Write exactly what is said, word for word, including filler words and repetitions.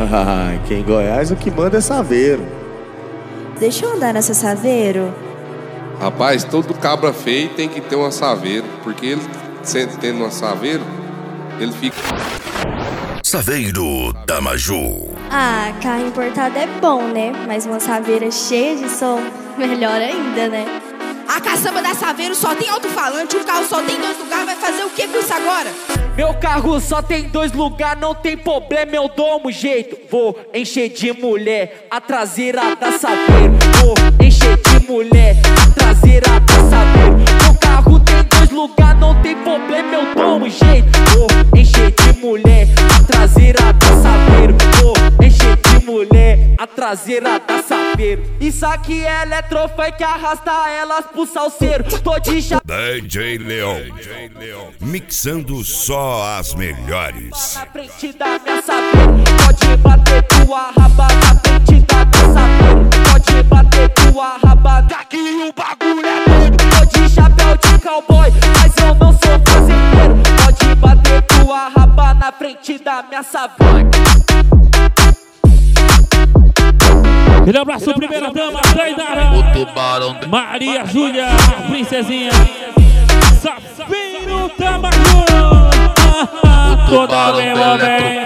Ai, que em Goiás o que manda é saveiro. Deixa eu andar nessa saveiro. Rapaz, todo cabra feio tem que ter uma saveiro, porque ele, tendo uma saveiro, ele fica... Saveiro da Maju. Ah, carro importado é bom, né? Mas uma saveira cheia de som, melhor ainda, né? A caçamba da Saveiro só tem alto-falante, o carro só tem dois lugares, vai fazer o que com isso agora? Meu carro só tem dois lugares, não tem problema, eu dou um jeito. Vou encher de mulher a traseira da Saveiro. Vou encher de mulher a traseira da Saveiro. Meu carro tem dois lugares, não tem problema, eu dou um jeito. Vou encher de mulher a traseira da Saveiro. Vou encher de mulher a traseira da Saveiro. Isso aqui é eletrofunk, arrasta elas pro salseiro. Tô de chapéu. D J Leon, mixando só as melhores. Na frente da minha Saveiro, pode bater tua raba na frente da minha Saveiro. Pode bater tua raba, daqui o bagulho é doido. Tô de chapéu de cowboy, mas eu não sou fazendeiro. Pode bater tua raba na frente da minha Saveiro. Aquele abraço, primeira dama, Tainara, Maria Júlia, a princesinha, Saveiro da Maju. Toda bem, bem.